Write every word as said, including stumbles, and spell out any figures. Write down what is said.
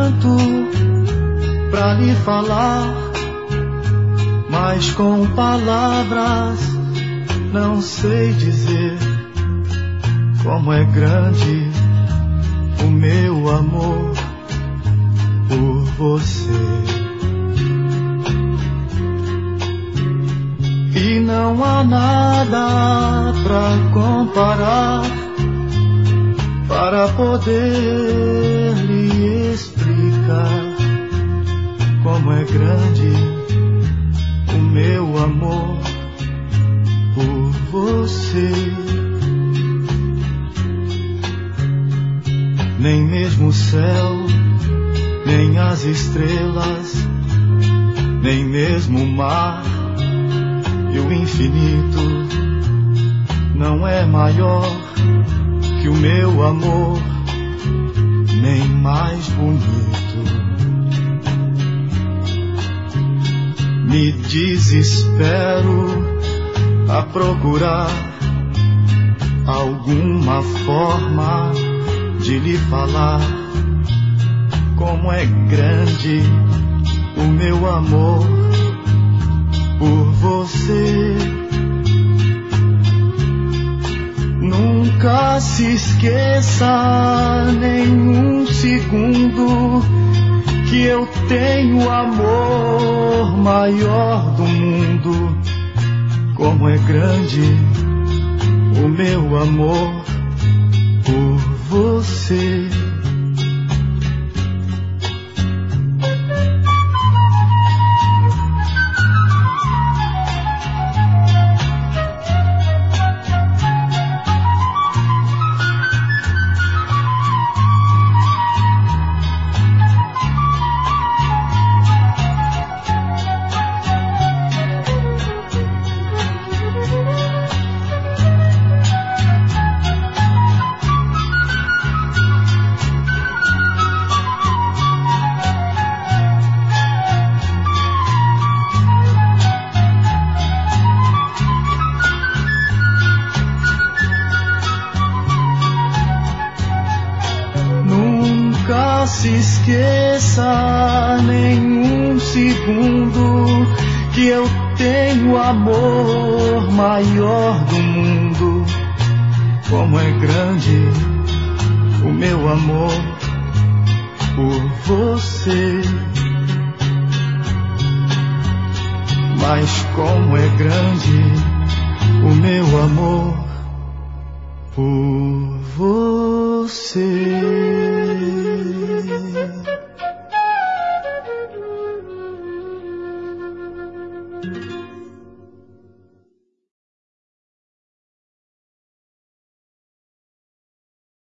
tanto pra lhe falar, mas com palavras não sei dizer como é grande o meu amor por você. E não há nada pra comparar, para poder lhe explicar como é grande o meu amor por você. Nem mesmo o céu, nem as estrelas, nem mesmo o mar e o infinito não é maior que o meu amor, nem mais bonito. Me desespero a procurar alguma forma de lhe falar como é grande o meu amor por você. Nunca se esqueça nem um segundo que eu tenho o amor maior do mundo. Como é grande o meu amor por você. Nunca se esqueça nem um segundo que eu tenho o amor maior do mundo. Como é grande o meu amor por você. Mas como é grande o meu amor